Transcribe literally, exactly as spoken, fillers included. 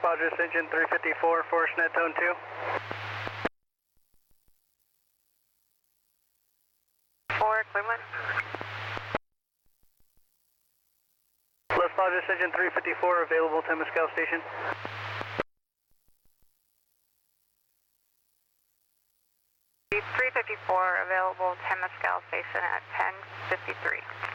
Padres engine three fifty-four, force net tone two. four, Cleveland. Los Padres engine three fifty-four, available to Mescal Station. three fifty-four, available Temescal Station at ten fifty-three.